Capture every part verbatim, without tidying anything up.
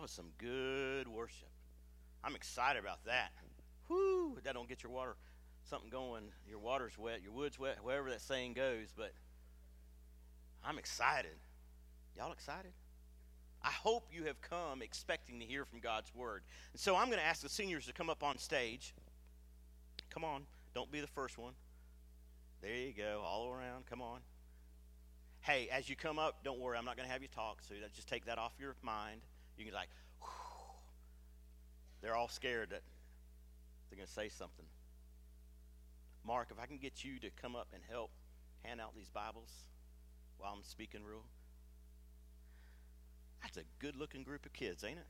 was some good worship. I'm excited about that. Whoo! That don't get your water, something going. Your water's wet, your wood's wet, wherever that saying goes. But I'm excited. Y'all excited? I hope you have come expecting to hear from God's word. And so I'm going to ask the seniors to come up on stage. Come on. Don't be the first one. There you go. All around. Come on. Hey, as you come up, don't worry. I'm not going to have you talk. So just take that off your mind. You can be like, whew. They're all scared that they're going to say something. Mark, if I can get you to come up and help hand out these Bibles while I'm speaking real. That's a good-looking group of kids, ain't it?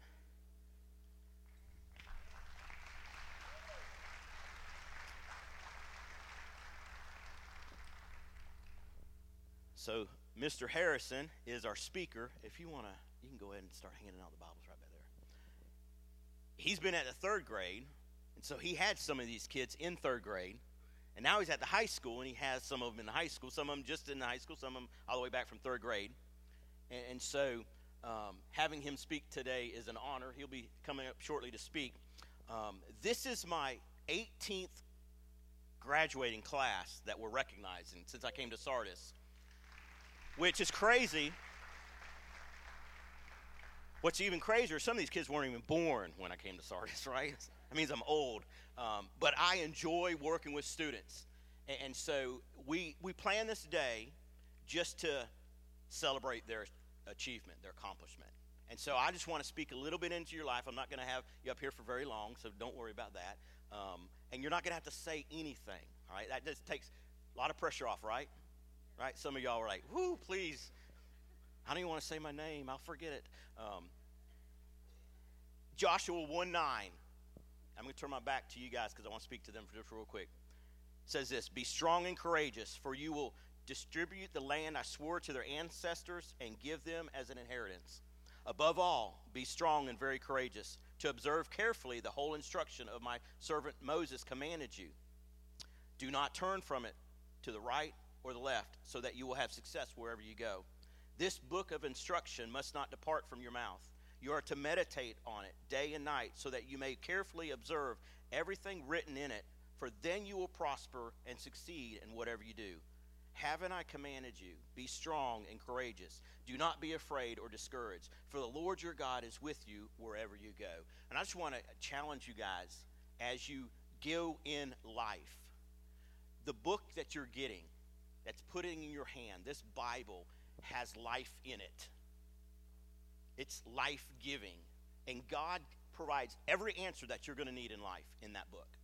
So, Mister Harrison is our speaker. If you want to, you can go ahead and start handing out the Bibles right back there. He's been at the third grade, and so he had some of these kids in third grade. And now he's at the high school, and he has some of them in the high school, some of them just in the high school, some of them all the way back from third grade. And, and so um, having him speak today is an honor. He'll be coming up shortly to speak. Um, this is my eighteenth graduating class that we're recognizing since I came to Sardis, which is crazy. What's even crazier, some of these kids weren't even born when I came to Sardis, right? That means I'm old. Um, but I enjoy working with students. And, and so we we plan this day just to celebrate their achievement, their accomplishment. And so I just want to speak a little bit into your life. I'm not going to have you up here for very long, so don't worry about that. Um, and you're not going to have to say anything, all right? That just takes a lot of pressure off, right? Right? Some of y'all are like, whoo, please. I don't even want to say my name. I'll forget it. Um, Joshua one nine. I'm going to turn my back to you guys because I want to speak to them for just real quick. It says this, be strong and courageous, for you will distribute the land I swore to their ancestors and give them as an inheritance. Above all, be strong and very courageous, to observe carefully the whole instruction of my servant Moses commanded you. Do not turn from it to the right or the left, so that you will have success wherever you go. This book of instruction must not depart from your mouth. You are to meditate on it day and night, so that you may carefully observe everything written in it, for then you will prosper and succeed in whatever you do. Haven't I commanded you? Be strong and courageous. Do not be afraid or discouraged, for the Lord your God is with you wherever you go. And I just want to challenge you guys as you go in life. The book that you're getting, that's putting in your hand, this Bible has life in it. It's life-giving. And God provides every answer that you're going to need in life in that book.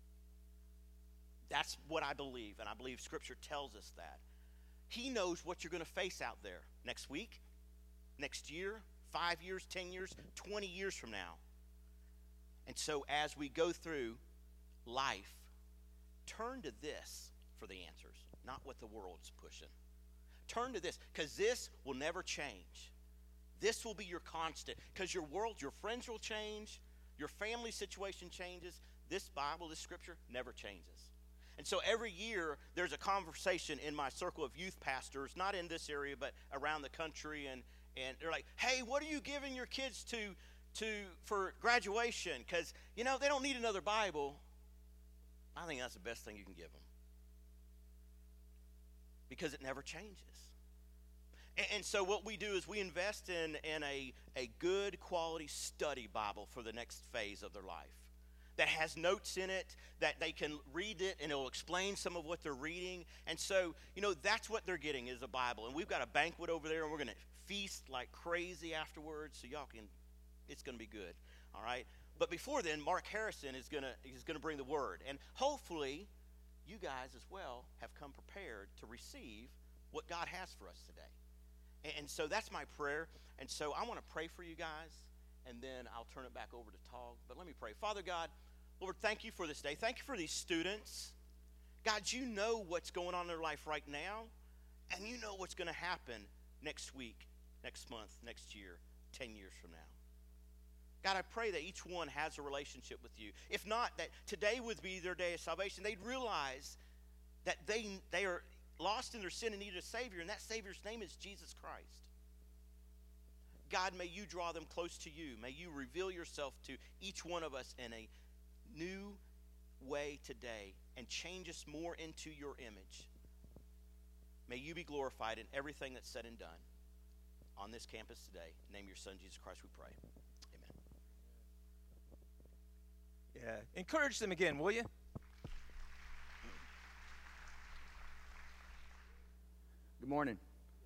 That's what I believe, and I believe Scripture tells us that. He knows what you're going to face out there next week, next year, five years, ten years, twenty years from now. And so as we go through life, turn to this for the answers, not what the world's pushing. Turn to this, because this will never change. This will be your constant, because your world, your friends will change, your family situation changes. This Bible, this Scripture, never changes. And so every year, there's a conversation in my circle of youth pastors, not in this area, but around the country, and, and they're like, hey, what are you giving your kids to, to for graduation? Because, you know, they don't need another Bible. I think that's the best thing you can give them, because it never changes. And so what we do is we invest in, in a, a good quality study Bible for the next phase of their life that has notes in it, that they can read it, and it'll explain some of what they're reading. And so, you know, that's what they're getting is a Bible. And we've got a banquet over there, and we're going to feast like crazy afterwards, so y'all can, it's going to be good, all right? But before then, Mark Harrison is going to is going to bring the word. And hopefully, you guys as well have come prepared to receive what God has for us today. And so that's my prayer. And so I want to pray for you guys, and then I'll turn it back over to Tog. But let me pray. Father God, Lord, thank you for this day. Thank you for these students. God, you know what's going on in their life right now, and you know what's going to happen next week, next month, next year, ten years from now. God, I pray that each one has a relationship with you. If not, that today would be their day of salvation. They'd realize that they, they are lost in their sin and need a Savior, and that Savior's name is Jesus Christ. God, may you draw them close to you. May you reveal yourself to each one of us in a new way today and change us more into your image. May you be glorified in everything that's said and done on this campus today. In the name of your Son, Jesus Christ, we pray. Amen. Yeah, encourage them again, will you? Good morning.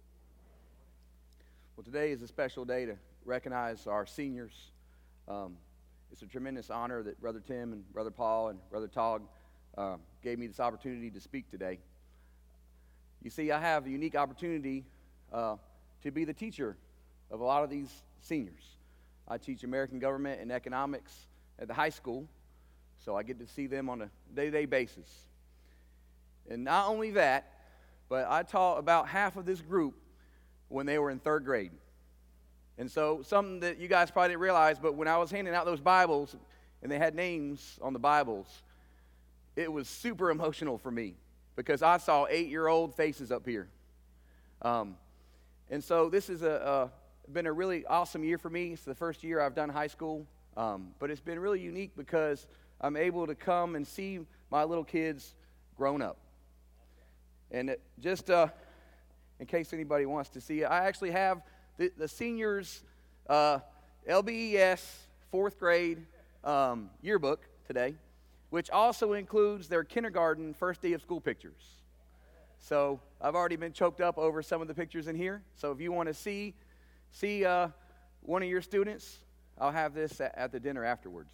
Well, today is a special day to recognize our seniors. Um, it's a tremendous honor that Brother Tim and Brother Paul and Brother Tog uh, gave me this opportunity to speak today. You see, I have a unique opportunity uh, to be the teacher of a lot of these seniors. I teach American government and economics at the high school, so I get to see them on a day-to-day basis. And not only that, but I taught about half of this group when they were in third grade. And so something that you guys probably didn't realize, but when I was handing out those Bibles and they had names on the Bibles, it was super emotional for me because I saw eight-year-old faces up here. Um, and so this has a, a, been a really awesome year for me. It's the first year I've done high school, um, but it's been really unique because I'm able to come and see my little kids grown up. And it just uh, in case anybody wants to see it, I actually have the, the seniors' uh, L B E S fourth grade um, yearbook today, which also includes their kindergarten first day of school pictures. So I've already been choked up over some of the pictures in here. So if you want to see see uh, one of your students, I'll have this at, at the dinner afterwards.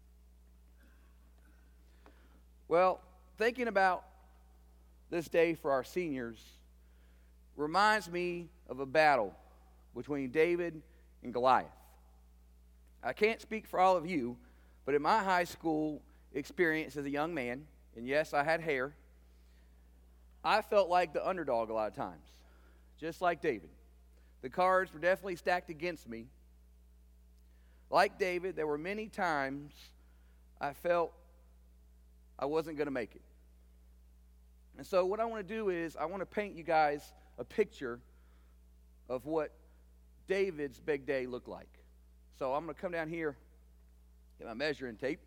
Well, thinking about this day for our seniors reminds me of a battle between David and Goliath. I can't speak for all of you, but in my high school experience as a young man, and yes, I had hair, I felt like the underdog a lot of times, just like David. The cards were definitely stacked against me. Like David, there were many times I felt I wasn't going to make it. And so what I want to do is I want to paint you guys a picture of what David's big day looked like. So I'm going to come down here, get my measuring tape.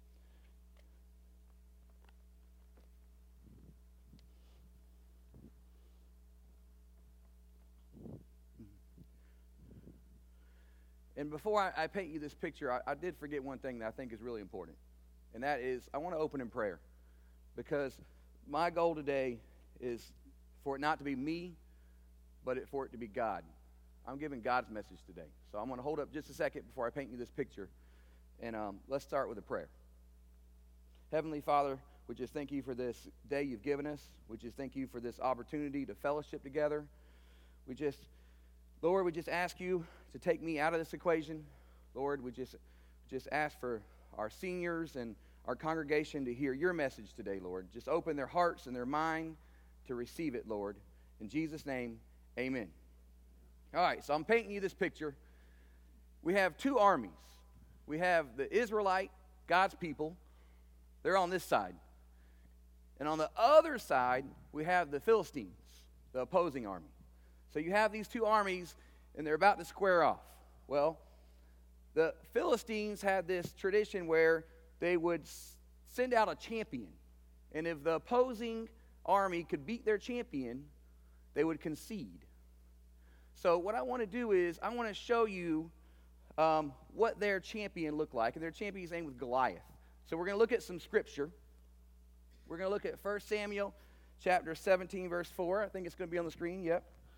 And before I, I paint you this picture, I, I did forget one thing that I think is really important. And that is I want to open in prayer. Because my goal today is for it not to be me, but it, for it to be God. I'm giving God's message today. So I'm going to hold up just a second before I paint you this picture. And um, let's start with a prayer. Heavenly Father, we just thank you for this day you've given us. We just thank you for this opportunity to fellowship together. We just, Lord, we just ask you to take me out of this equation. Lord, we just, just ask for our seniors and our congregation to hear your message today, Lord. Just open their hearts and their mind to receive it, Lord. In Jesus' name, amen. All right, so I'm painting you this picture. We have two armies. We have the Israelite, God's people. They're on this side. And on the other side, we have the Philistines, the opposing army. So you have these two armies, and they're about to square off. Well, the Philistines had this tradition where they would send out a champion. And if the opposing army could beat their champion, they would concede. So what I want to do is I want to show you um, what their champion looked like. And their champion's name was Goliath. So we're going to look at some scripture. We're going to look at First Samuel chapter seventeen, verse four. I think it's going to be on the screen. Yep.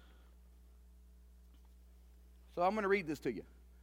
So I'm going to read this to you.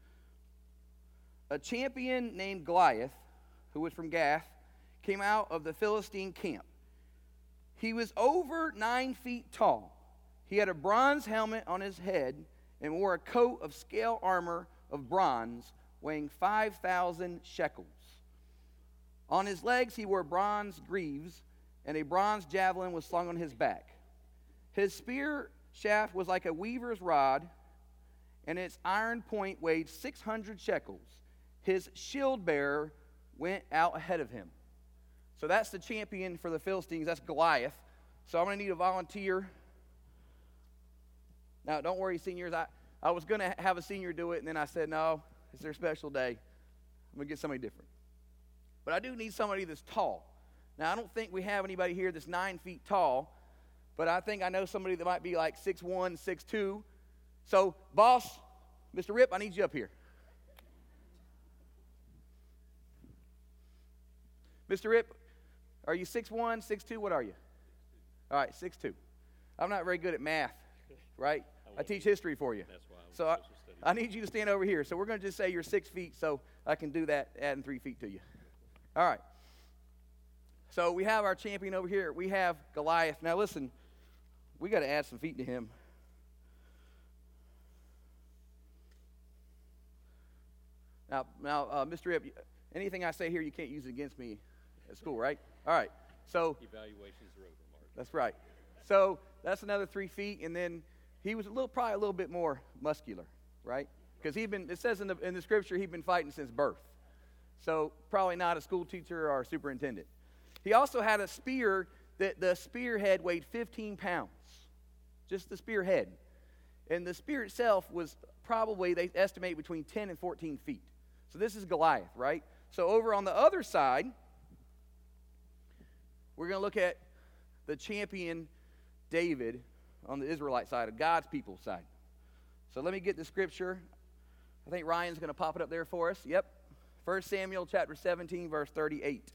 A champion named Goliath, who was from Gath, came out of the Philistine camp. He was over nine feet tall. He had a bronze helmet on his head and wore a coat of scale armor of bronze weighing five thousand shekels. On his legs he wore bronze greaves, and a bronze javelin was slung on his back. His spear shaft was like a weaver's rod, and its iron point weighed six hundred shekels. His shield bearer went out ahead of him. So that's the champion for the Philistines. That's Goliath. So I'm going to need a volunteer. Now, don't worry, seniors. I, I was going to have a senior do it, and then I said, no, it's their special day. I'm going to get somebody different. But I do need somebody that's tall. Now, I don't think we have anybody here that's nine feet tall, but I think I know somebody that might be like six one, six two. So, boss, Mister Rip, I need you up here. Mister Rip, are you six one, six two? What are you? All right, six two. I'm not very good at math, right? I, I teach history for you. That's why I so I, I need you to stand over here. So we're going to just say you're six feet so I can do that, adding three feet to you. All right. So we have our champion over here. We have Goliath. Now listen, we got to add some feet to him. Now, now, uh, Mister Rip, anything I say here, you can't use it against me at school, right? All right. So evaluations are over, Mark. That's right. So that's another three feet, and then he was a little, probably a little bit more muscular, right? Because he'd been. It says in the in the scripture he'd been fighting since birth. So probably not a school teacher or a superintendent. He also had a spear that the spearhead weighed fifteen pounds, just the spearhead. And the spear itself was probably, they estimate, between ten and fourteen feet. So this is Goliath, right? So over on the other side, we're going to look at the champion David on the Israelite side, of God's people's side. So let me get the scripture. I think Ryan's going to pop it up there for us. Yep. First Samuel chapter seventeen, verse thirty-eight.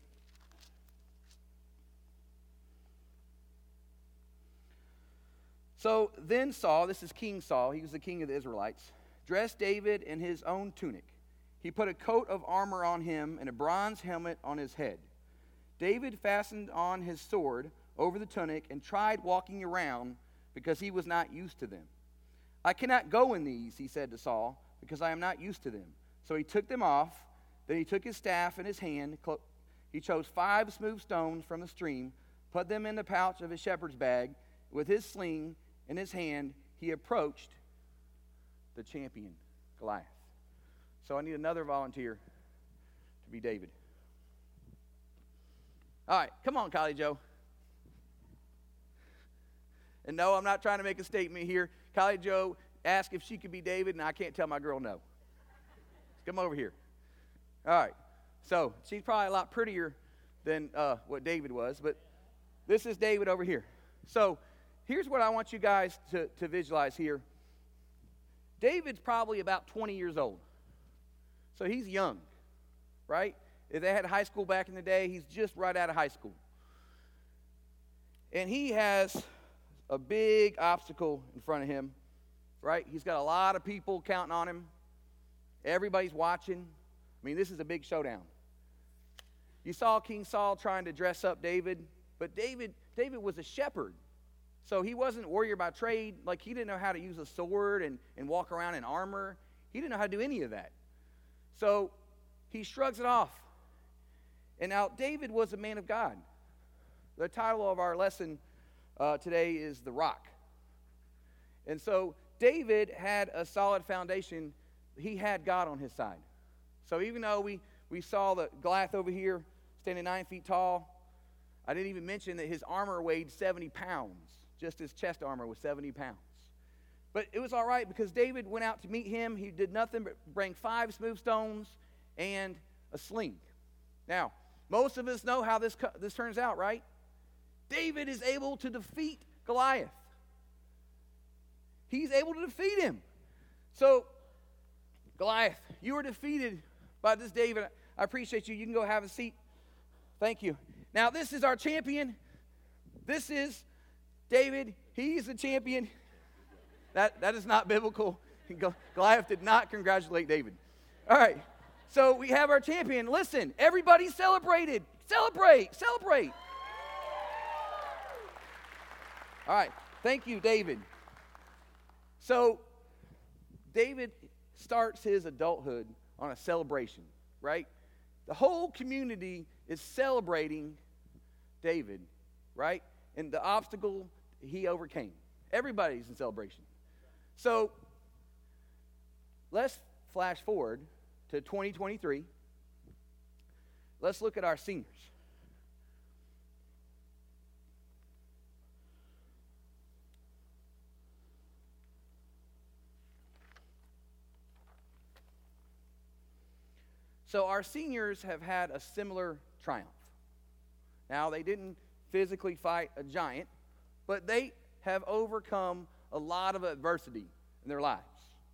So then Saul, this is King Saul, he was the king of the Israelites, dressed David in his own tunic. He put a coat of armor on him and a bronze helmet on his head. David fastened on his sword over the tunic and tried walking around because he was not used to them. I cannot go in these, he said to Saul, because I am not used to them. So he took them off. Then he took his staff in his hand. He chose five smooth stones from the stream, put them in the pouch of his shepherd's bag. With his sling in his hand, he approached the champion, Goliath. So I need another volunteer to be David. All right, come on, Kylie Joe. And no, I'm not trying to make a statement here. Kylie Joe asked if she could be David, and I can't tell my girl no. Come over here. All right. So she's probably a lot prettier than uh, what David was, but this is David over here. So here's what I want you guys to, to visualize here. David's probably about twenty years old. So he's young, right? If they had high school back in the day, he's just right out of high school. And he has a big obstacle in front of him, right? He's got a lot of people counting on him. Everybody's watching. I mean, this is a big showdown. You saw King Saul trying to dress up David, but David, David was a shepherd. So he wasn't a warrior by trade. Like, he didn't know how to use a sword and, and walk around in armor. He didn't know how to do any of that. So he shrugs it off. And now David was a man of God. The title of our lesson uh, today is The Rock. And so David had a solid foundation. He had God on his side. So even though we, we saw the Goliath over here standing nine feet tall, I didn't even mention that his armor weighed seventy pounds. Just his chest armor was seventy pounds. But it was all right because David went out to meet him. He did nothing but bring five smooth stones and a sling. Now, most of us know how this, this turns out, right? David is able to defeat Goliath. He's able to defeat him. So, Goliath, you were defeated by this David. I appreciate you. You can go have a seat. Thank you. Now, this is our champion. This is David. He's the champion. That, that is not biblical. Goliath did not congratulate David. All right. So we have our champion. Listen, everybody celebrated. Celebrate. Celebrate. All right. Thank you, David. So David starts his adulthood on a celebration, right? The whole community is celebrating David, right? And the obstacle he overcame. Everybody's in celebration. So let's flash forward to twenty twenty-three. Let's look at our seniors. So our seniors have had a similar triumph. Now, they didn't physically fight a giant, but they have overcome a lot of adversity in their lives.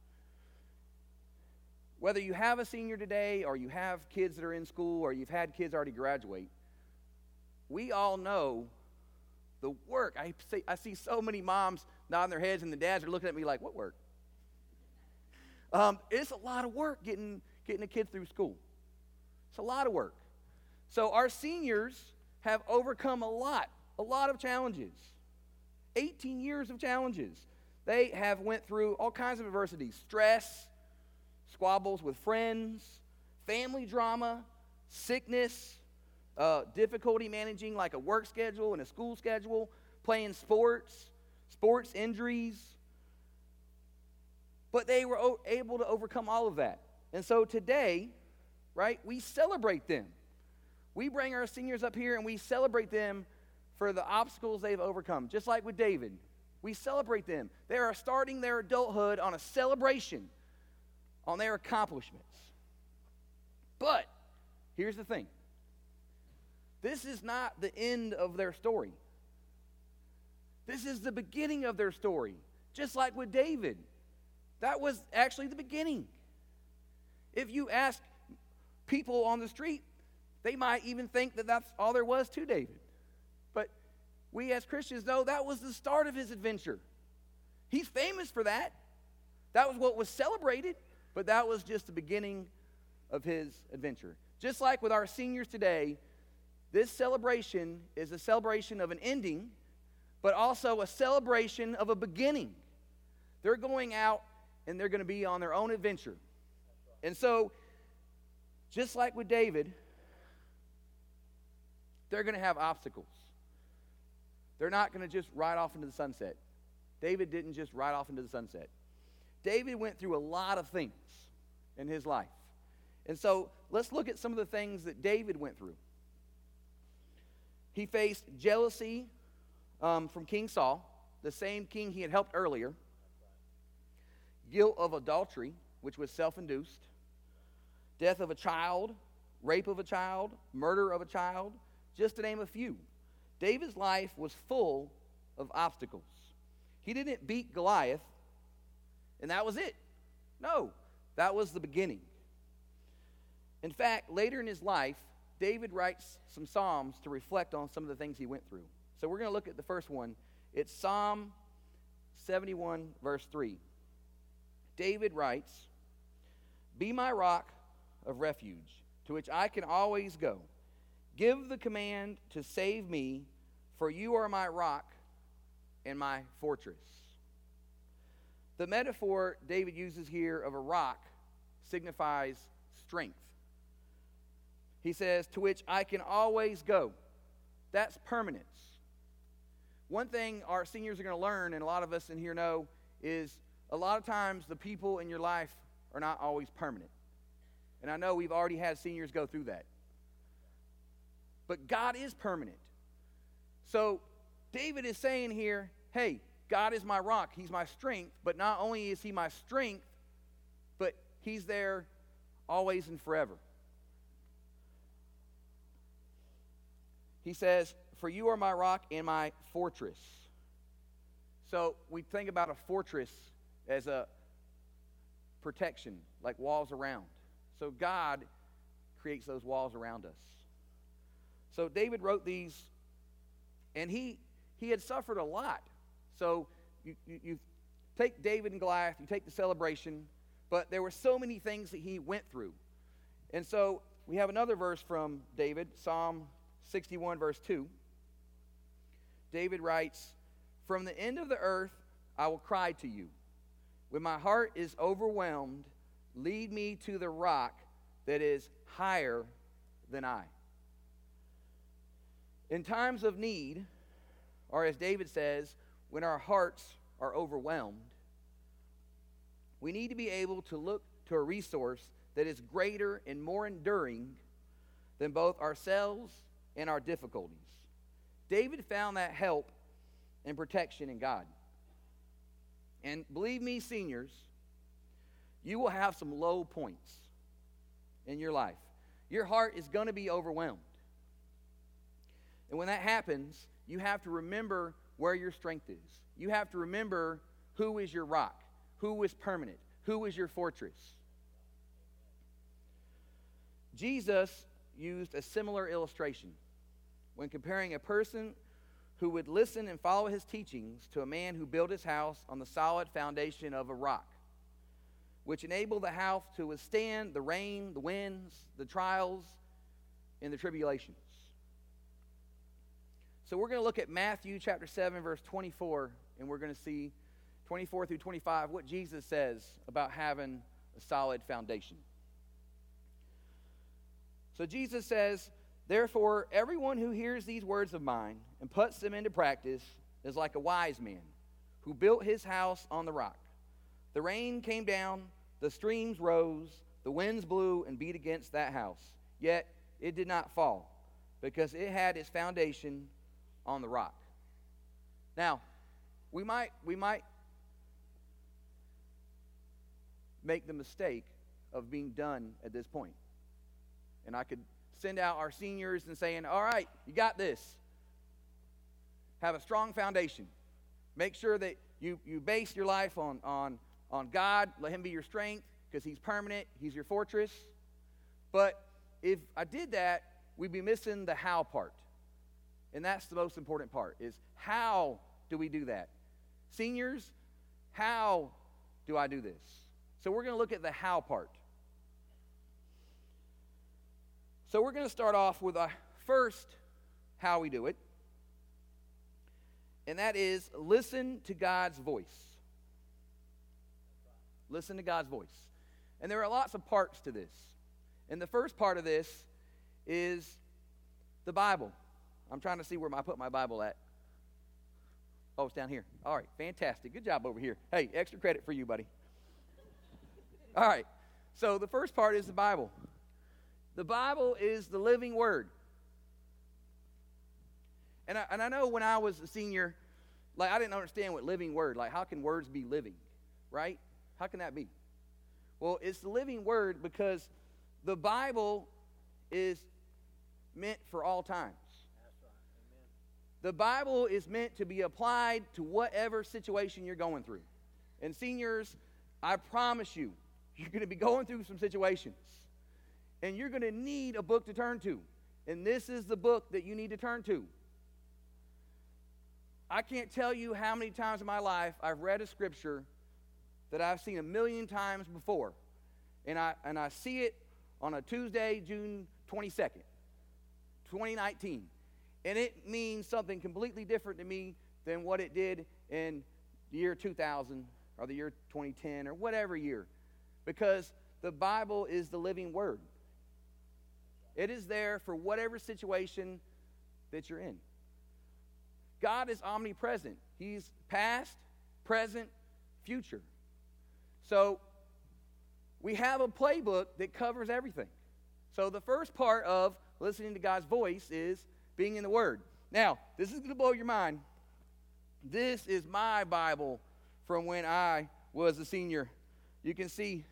Whether you have a senior today or you have kids that are in school or you've had kids already graduate, we all know the work. I see, I see so many moms nodding their heads and the dads are looking at me like, what work? Um, it's a lot of work getting, getting a kid through school. It's a lot of work. So our seniors have overcome a lot, a lot of challenges. eighteen years of challenges. They have went through all kinds of adversity, stress, squabbles with friends, family drama, sickness, uh, difficulty managing like a work schedule and a school schedule, playing sports, sports injuries. But they were o- able to overcome all of that. And so today, right, we celebrate them. We bring our seniors up here and we celebrate them for the obstacles they've overcome. Just like with David, we celebrate them. They are starting their adulthood on a celebration on their accomplishments. But here's the thing. This is not the end of their story. This is the beginning of their story. Just like with David. That was actually the beginning. If you ask people on the street, they might even think that that's all there was to David. But we as Christians know that was the start of his adventure. He's famous for that. That was what was celebrated, but that was just the beginning of his adventure. Just like with our seniors today, this celebration is a celebration of an ending, but also a celebration of a beginning. They're going out and they're going to be on their own adventure. And so, just like with David, they're going to have obstacles. They're not going to just ride off into the sunset. David didn't just ride off into the sunset. David went through a lot of things in his life. And so, let's look at some of the things that David went through. He faced jealousy um, from King Saul, the same king he had helped earlier. Guilt of adultery, which was self-induced. Death of a child, rape of a child, murder of a child, just to name a few. David's life was full of obstacles. He didn't beat Goliath, and that was it. No, that was the beginning. In fact, later in his life, David writes some Psalms to reflect on some of the things he went through. So we're going to look at the first one. It's Psalm seventy-one, verse three. David writes, "Be my rock of refuge, to which I can always go. Give the command to save me, for you are my rock and my fortress." The metaphor David uses here of a rock signifies strength. He says, "to which I can always go." That's permanence. One thing our seniors are going to learn, and a lot of us in here know, is a lot of times the people in your life are not always permanent. And I know we've already had seniors go through that. But God is permanent. So David is saying here, hey, God is my rock. He's my strength. But not only is he my strength, but he's there always and forever. He says, "For you are my rock and my fortress." So we think about a fortress as a protection, like walls around. So God creates those walls around us. So David wrote these, and he he had suffered a lot. So you, you, you take David and Goliath, you take the celebration, but there were so many things that he went through. And so we have another verse from David, Psalm sixty-one, verse two. David writes, "From the end of the earth I will cry to you. When my heart is overwhelmed, lead me to the rock that is higher than I." In times of need, or as David says, when our hearts are overwhelmed, we need to be able to look to a resource that is greater and more enduring than both ourselves and our difficulties. David found that help and protection in God. And believe me, seniors, you will have some low points in your life. your heart is going to be overwhelmed. And when that happens, you have to remember where your strength is. You have to remember who is your rock, who is permanent, who is your fortress. Jesus used a similar illustration when comparing a person who would listen and follow his teachings to a man who built his house on the solid foundation of a rock, which enabled the house to withstand the rain, the winds, the trials, and the tribulations. So we're going to look at Matthew chapter seven, verse twenty-four, and we're going to see twenty-four through twenty-five what Jesus says about having a solid foundation. So Jesus says, "Therefore, everyone who hears these words of mine and puts them into practice is like a wise man who built his house on the rock. The rain came down, the streams rose, the winds blew and beat against that house. Yet it did not fall, because it had its foundation on the rock." Now, we might we might make the mistake of being done at this point. And I could send out our seniors and saying, all right, you got this. Have a strong foundation. Make sure that you, you base your life on, on, on God. Let him be your strength, because he's permanent. He's your fortress. But if I did that, we'd be missing the how part. And that's the most important part, is how do we do that? Seniors, how do I do this? So we're going to look at the how part. So we're going to start off with a first how we do it. And that is listen to God's voice. Listen to God's voice. And there are lots of parts to this. And the first part of this is the Bible. I'm trying to see where I put my Bible at. Oh, it's down here. All right, fantastic. Good job over here. Hey, extra credit for you, buddy. All right, so the first part is the Bible. The Bible is the living word. And I, and I know when I was a senior, like I didn't understand what living word, like how can words be living, right? How can that be? Well, it's the living word because the Bible is meant for all times. That's right. Amen. The Bible is meant to be applied to whatever situation you're going through. And seniors, I promise you, you're going to be going through some situations. And you're going to need a book to turn to. And this is the book that you need to turn to. I can't tell you how many times in my life I've read a scripture that I've seen a million times before. And I and I see it on a Tuesday, June twenty-second, twenty nineteen. And it means something completely different to me than what it did in the year two thousand or the year twenty ten or whatever year. Because the Bible is the living word. It is there for whatever situation that you're in. God is omnipresent. He's past, present, future. So we have a playbook that covers everything. So the first part of listening to God's voice is being in the Word. Now, this is going to blow your mind. This is my Bible from when I was a senior. You can see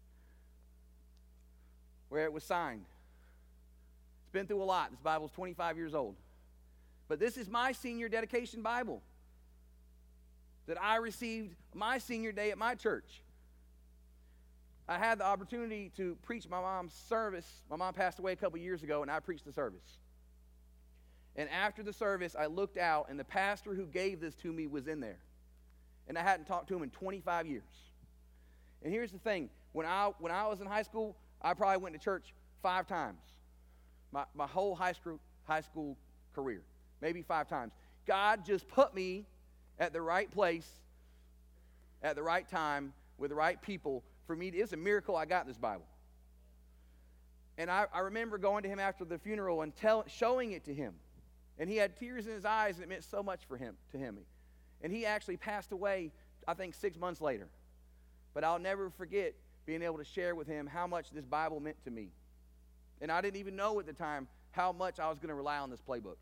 where it was signed. It's been through a lot. This Bible is twenty-five years old. But this is my senior dedication Bible that I received my senior day at my church. I had the opportunity to preach my mom's service. My mom passed away a couple years ago, and I preached the service. And after the service, I looked out, and the pastor who gave this to me was in there. And I hadn't talked to him in twenty-five years. And here's the thing. When I, when I was in high school, I probably went to church five times. My, my whole high school, high school career. Maybe five times. God just put me at the right place, at the right time, with the right people for me. To, it's a miracle I got this Bible. And I, I remember going to him after the funeral and tell, showing it to him. And he had tears in his eyes, and it meant so much for him, to him. And he actually passed away, I think, six months later. But I'll never forget being able to share with him how much this Bible meant to me. And I didn't even know at the time how much I was going to rely on this playbook.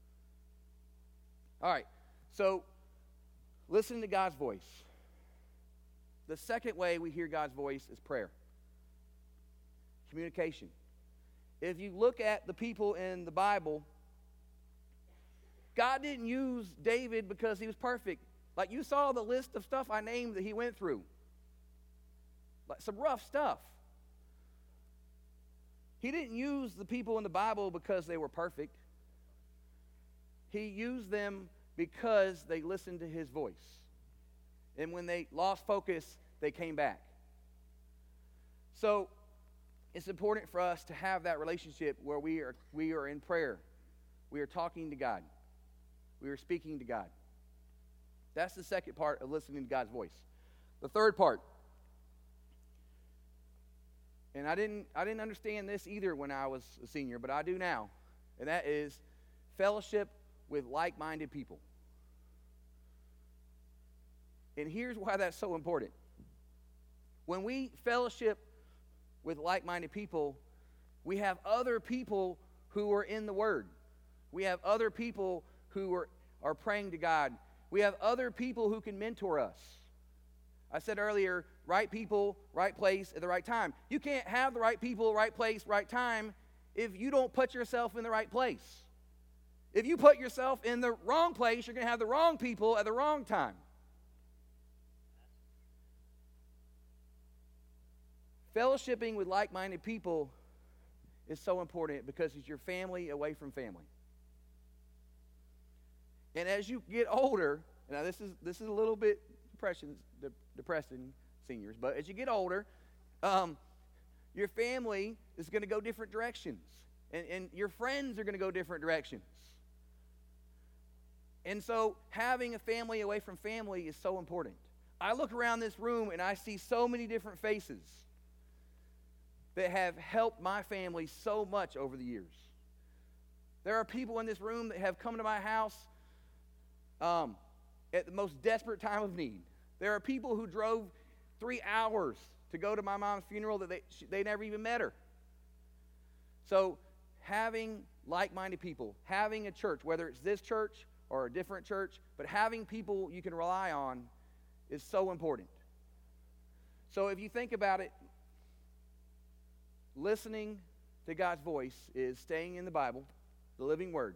All right, so listen to God's voice. The second way we hear God's voice is prayer. Communication. if you look at the people in the Bible, God didn't use David because he was perfect. Like, you saw the list of stuff I named that he went through. Like, some rough stuff. He didn't use the people in the Bible because they were perfect. He used them because they listened to his voice. And when they lost focus, they came back. So it's important for us to have that relationship where we are we are in prayer. We are talking to God. We are speaking to God. That's the second part of listening to God's voice. The third part, and I didn't I didn't understand this either when I was a senior, but I do now, and that is fellowship with like-minded people. And here's why that's so important. When we fellowship with like-minded people, we have other people who are in the Word. We have other people who are, are praying to God. We have other people who can mentor us. I said earlier, right people, right place, at the right time. You can't have the right people, right place, right time if you don't put yourself in the right place. If you put yourself in the wrong place, you're going to have the wrong people at the wrong time. Fellowshipping with like-minded people is so important because it's your family away from family. And as you get older, now this is this is a little bit depression, de- depressing, seniors, but as you get older, um, your family is going to go different directions, and, and your friends are going to go different directions. And so having a family away from family is so important. I look around this room and I see so many different faces that have helped my family so much over the years. There are people in this room that have come to my house um, at the most desperate time of need. There are people who drove three hours to go to my mom's funeral that they, they never even met her. So having like-minded people, having a church, whether it's this church or a different church, but having people you can rely on is so important. So if you think about it, listening to God's voice is staying in the Bible, the living Word,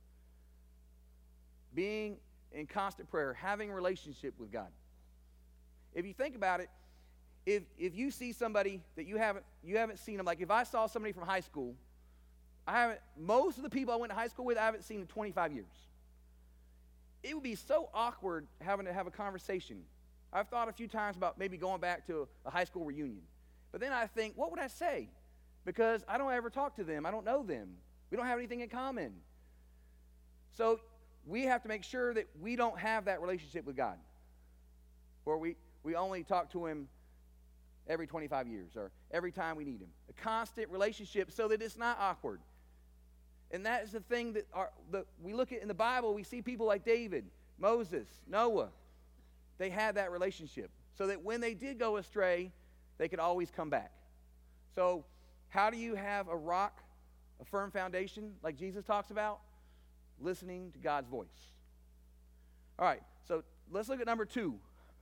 being in constant prayer, having a relationship with God. If you think about it, if if you see somebody that you haven't you haven't seen them, like if I saw somebody from high school, I haven't most of the people I went to high school with, I haven't seen in twenty-five years. It would be so awkward having to have a conversation. I've thought a few times about maybe going back to a high school reunion. But then I think, what would I say? Because I don't ever talk to them. I don't know them. We don't have anything in common. So we have to make sure that we don't have that relationship with God, or we, we only talk to Him every twenty-five years or every time we need Him. A constant relationship so that it's not awkward. And that is the thing that our, the, we look at in the Bible. We see people like David, Moses, Noah. They had that relationship so that when they did go astray, they could always come back. So how do you have a rock, a firm foundation like Jesus talks about? Listening to God's voice. All right, so let's look at number two.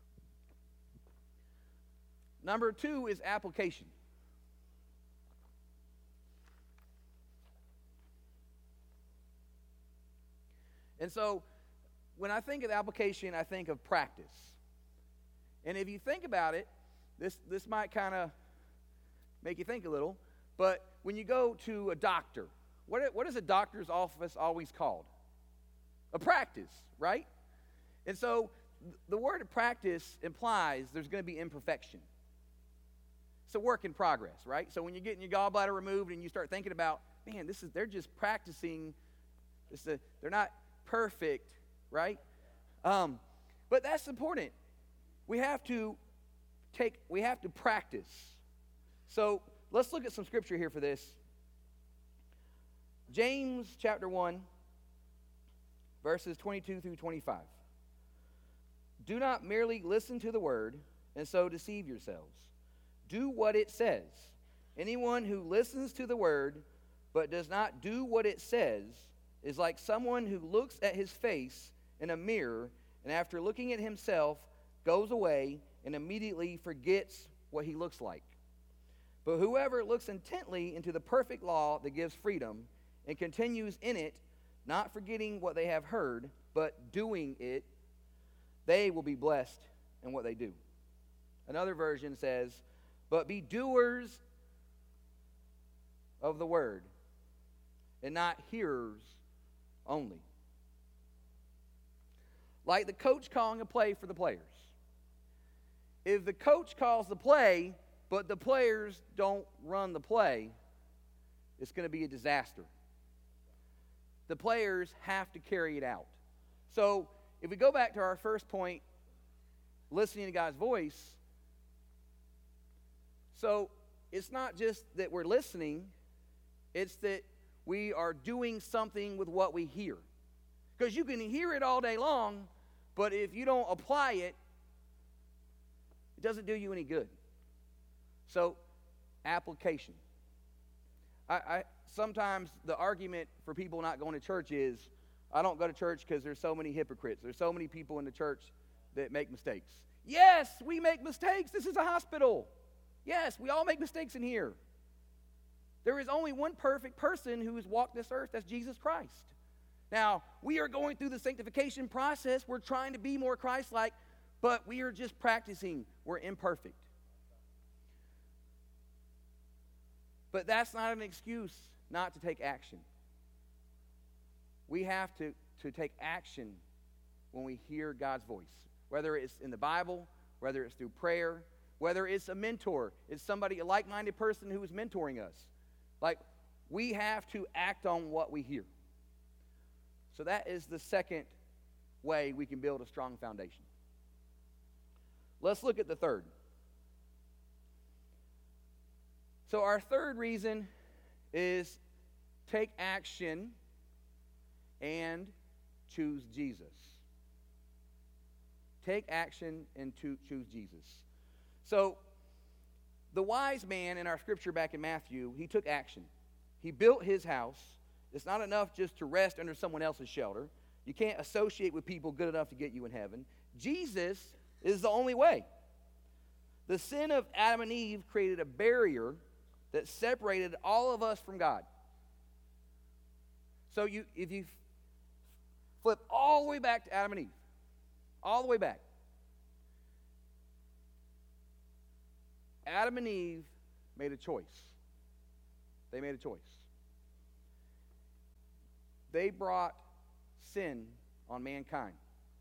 Number two is application. And so when I think of application, I think of practice. And if you think about it, this, this might kind of make you think a little, but when you go to a doctor, what, what is a doctor's office always called? A practice, right? And so the word practice implies there's going to be imperfection. It's a work in progress, right? So when you're getting your gallbladder removed and you start thinking about, man, this is they're just practicing. This is, they're not perfect, right? Um, but that's important. We have to take, we have to practice. So let's look at some scripture here for this. James chapter one, verses twenty-two through twenty-five. Do not merely listen to the word and so deceive yourselves. Do what it says. Anyone who listens to the word but does not do what it says is like someone who looks at his face in a mirror and after looking at himself goes away and immediately forgets what he looks like. But whoever looks intently into the perfect law that gives freedom and continues in it, not forgetting what they have heard, but doing it, they will be blessed in what they do. Another version says, but be doers of the word and not hearers only. Like the coach calling a play for the players. If the coach calls the play, but the players don't run the play, it's going to be a disaster. The players have to carry it out. So if we go back to our first point, listening to God's voice, so it's not just that we're listening, it's that we are doing something with what we hear. Because you can hear it all day long, but if you don't apply it, it doesn't do you any good. So, application. I, I sometimes the argument for people not going to church is, I don't go to church because there's so many hypocrites. There's so many people in the church that make mistakes. Yes, we make mistakes. This is a hospital. Yes, we all make mistakes in here. There is only one perfect person who has walked this earth. That's Jesus Christ. Now, we are going through the sanctification process. We're trying to be more Christ-like, but we are just practicing. We're imperfect. But that's not an excuse not to take action. We have to, to take action when we hear God's voice, whether it's in the Bible, whether it's through prayer, whether it's a mentor, it's somebody, a like-minded person who is mentoring us. Like, we have to act on what we hear. So that is the second way we can build a strong foundation. Let's look at the third. So our third reason is take action and choose Jesus. Take action and to choose Jesus. So the wise man in our scripture back in Matthew, he took action. He built his house. It's not enough just to rest under someone else's shelter. You can't associate with people good enough to get you in heaven. Jesus is the only way. The sin of Adam and Eve created a barrier that separated all of us from God. So you, if you flip all the way back to Adam and Eve, all the way back, Adam and Eve made a choice. They made a choice. They brought sin on mankind.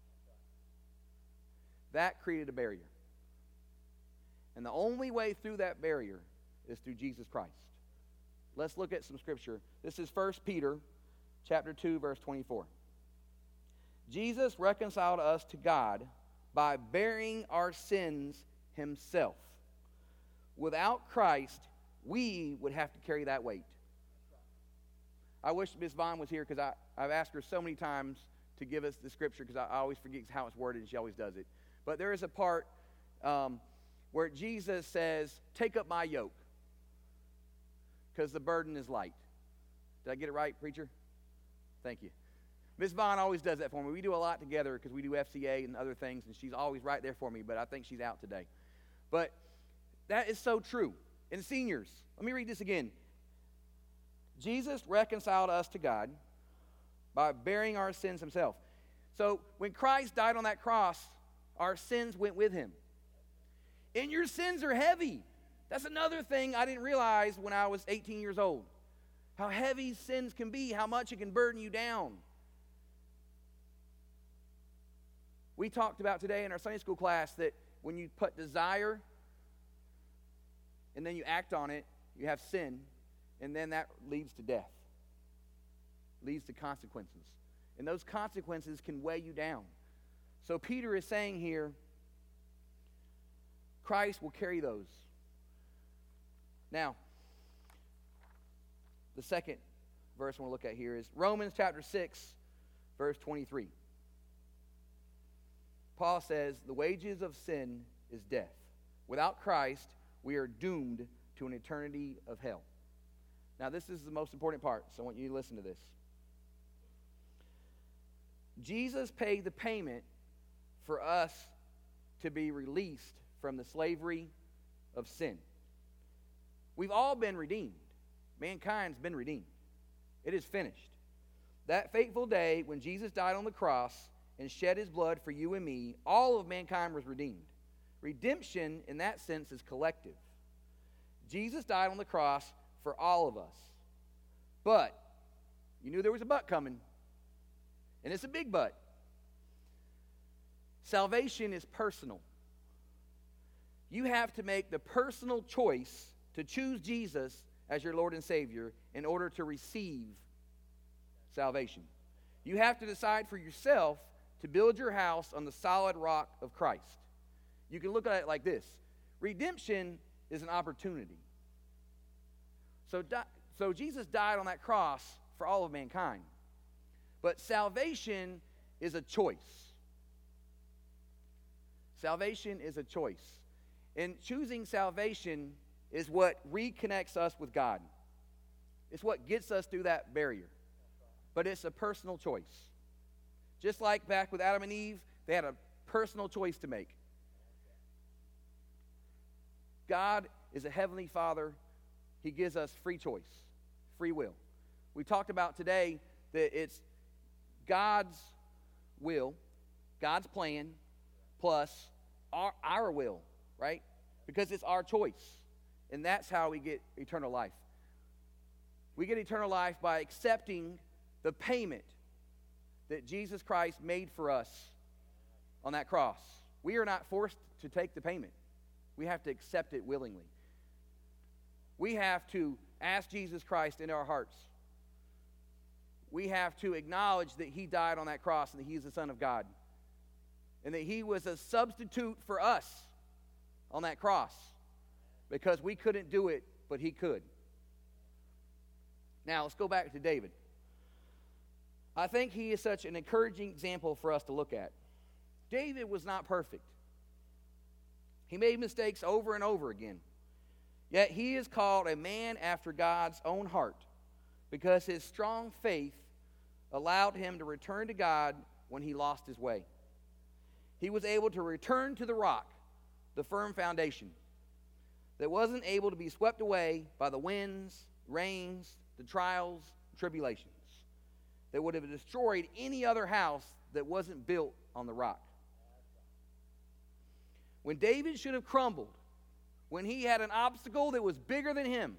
That created a barrier. And the only way through that barrier is through Jesus Christ. Let's look at some scripture. This is First Peter chapter two, verse twenty-four. Jesus reconciled us to God by bearing our sins himself. Without Christ, we would have to carry that weight. I wish Miss Vaughn was here because I've asked her so many times to give us the scripture because I always forget how it's worded and she always does it. But there is a part um, where Jesus says, take up my yoke because the burden is light. Did I get it right, preacher? Thank you. Miss Vaughn always does that for me. We do a lot together because we do F C A and other things, and she's always right there for me, but I think she's out today. But that is so true. And seniors, let me read this again. Jesus reconciled us to God by bearing our sins himself. So when Christ died on that cross, our sins went with him. And your sins are heavy. That's another thing I didn't realize when I was eighteen years old. How heavy sins can be, how much it can burden you down. We talked about today in our Sunday school class that when you put desire and then you act on it, you have sin, and then that leads to death, leads to consequences. And those consequences can weigh you down. So Peter is saying here, Christ will carry those. Now, the second verse I want to look at here is Romans chapter six, verse twenty-three. Paul says, the wages of sin is death. Without Christ, we are doomed to an eternity of hell. Now, this is the most important part, so I want you to listen to this. Jesus paid the payment for us to be released from the slavery of sin. We've all been redeemed. Mankind's been redeemed. It is finished. That fateful day when Jesus died on the cross and shed his blood for you and me, all of mankind was redeemed. Redemption, in that sense, is collective. Jesus died on the cross for all of us. But, you knew there was a but coming, and it's a big but. Salvation is personal. You have to make the personal choice to choose Jesus as your Lord and Savior in order to receive salvation. You have to decide for yourself to build your house on the solid rock of Christ. You can look at it like this. Redemption is an opportunity. So, so Jesus died on that cross for all of mankind. But salvation is a choice. Salvation is a choice. And choosing salvation is what reconnects us with God. It's what gets us through that barrier. But it's a personal choice. Just like back with Adam and Eve, they had a personal choice to make. God is a heavenly Father. He gives us free choice, free will. We talked about today that it's God's will, God's plan, plus our, our will, right? Because it's our choice. And that's how we get eternal life. We get eternal life by accepting the payment that Jesus Christ made for us on that cross. We are not forced to take the payment. We have to accept it willingly. We have to ask Jesus Christ into our hearts. We have to acknowledge that he died on that cross and that he is the Son of God. And that he was a substitute for us on that cross. Because we couldn't do it, but he could. Now, let's go back to David. I think he is such an encouraging example for us to look at. David was not perfect. He made mistakes over and over again. Yet he is called a man after God's own heart because his strong faith allowed him to return to God when he lost his way. He was able to return to the rock, the firm foundation, that wasn't able to be swept away by the winds, rains, the trials, tribulations, that would have destroyed any other house that wasn't built on the rock. When David should have crumbled, when he had an obstacle that was bigger than him,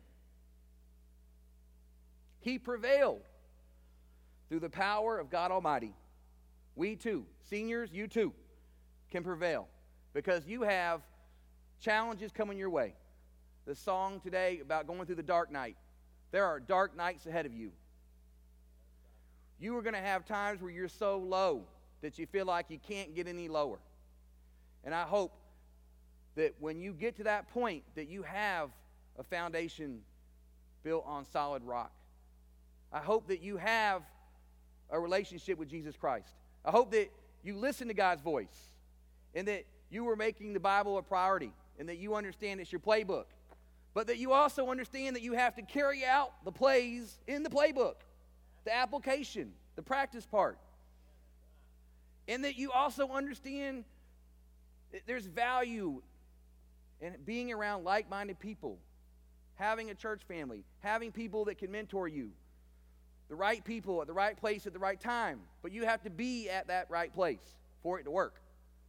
he prevailed through the power of God Almighty. We too, seniors, you too, can prevail because you have challenges coming your way. The song today about going through the dark night. There are dark nights ahead of you. You are going to have times where you're so low that you feel like you can't get any lower. And I hope that when you get to that point that you have a foundation built on solid rock. I hope that you have a relationship with Jesus Christ. I hope that you listen to God's voice and that you are making the Bible a priority and that you understand it's your playbook. But that you also understand that you have to carry out the plays in the playbook, the application, the practice part. And that you also understand that there's value in being around like-minded people, having a church family, having people that can mentor you, the right people at the right place at the right time. But you have to be at that right place for it to work.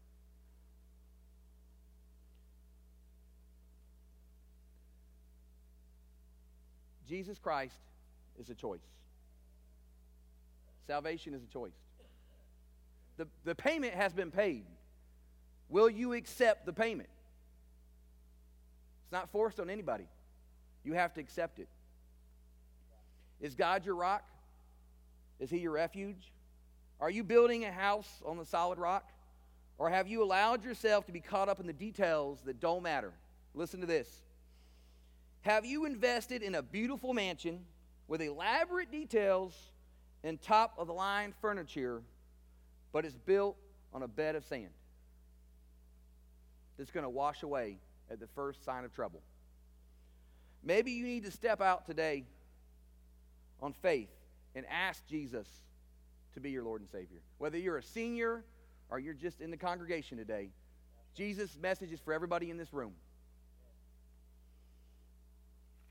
Jesus Christ is a choice. Salvation is a choice. The, the payment has been paid. Will you accept the payment? It's not forced on anybody. You have to accept it. Is God your rock? Is he your refuge? Are you building a house on the solid rock? Or have you allowed yourself to be caught up in the details that don't matter? Listen to this. Have you invested in a beautiful mansion with elaborate details and top-of-the-line furniture, but it's built on a bed of sand that's going to wash away at the first sign of trouble? Maybe you need to step out today on faith and ask Jesus to be your Lord and Savior. Whether you're a senior or you're just in the congregation today, Jesus' message is for everybody in this room.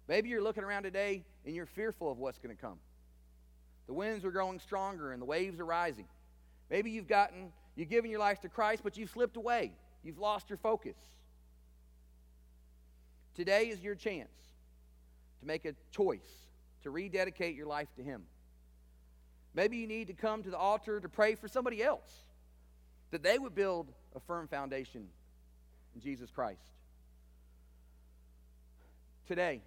Maybe you're looking around today and you're fearful of what's going to come. The winds are growing stronger and the waves are rising. Maybe you've gotten, you've given your life to Christ, but you've slipped away. You've lost your focus. Today is your chance to make a choice to rededicate your life to Him. Maybe you need to come to the altar to pray for somebody else, that they would build a firm foundation in Jesus Christ. Today,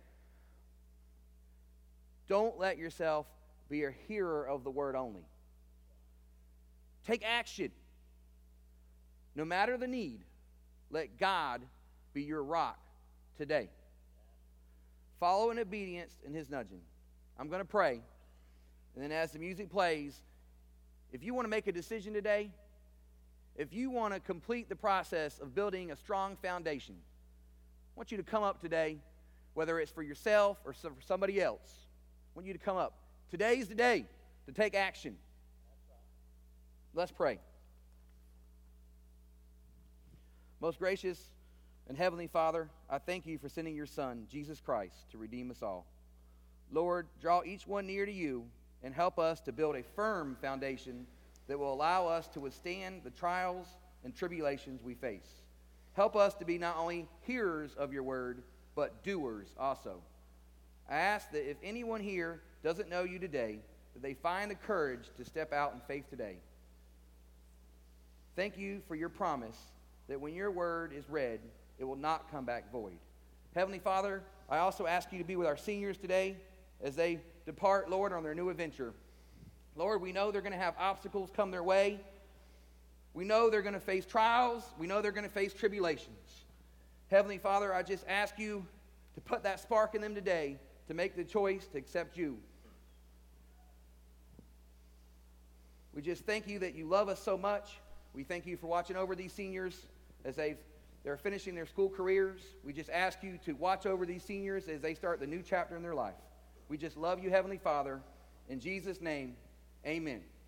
don't let yourself be a hearer of the word only. Take action. No matter the need, let God be your rock today. Follow in obedience in His nudging. I'm going to pray, and then as the music plays, if you want to make a decision today, if you want to complete the process of building a strong foundation, I want you to come up today, whether it's for yourself or for somebody else. I want you to come up. Today's the day to take action. Let's pray. Most gracious and Heavenly Father, I thank You for sending Your Son, Jesus Christ, to redeem us all. Lord, draw each one near to You and help us to build a firm foundation that will allow us to withstand the trials and tribulations we face. Help us to be not only hearers of Your word, but doers also. I ask that if anyone here doesn't know You today, that they find the courage to step out in faith today. Thank You for Your promise that when Your word is read, it will not come back void. Heavenly Father, I also ask You to be with our seniors today as they depart, Lord, on their new adventure. Lord, we know they're going to have obstacles come their way. We know they're going to face trials. We know they're going to face tribulations. Heavenly Father, I just ask You to put that spark in them today to make the choice to accept You. We just thank You that You love us so much. We thank You for watching over these seniors as they've, they're finishing their school careers. We just ask You to watch over these seniors as they start the new chapter in their life. We just love You, Heavenly Father. In Jesus' name, amen.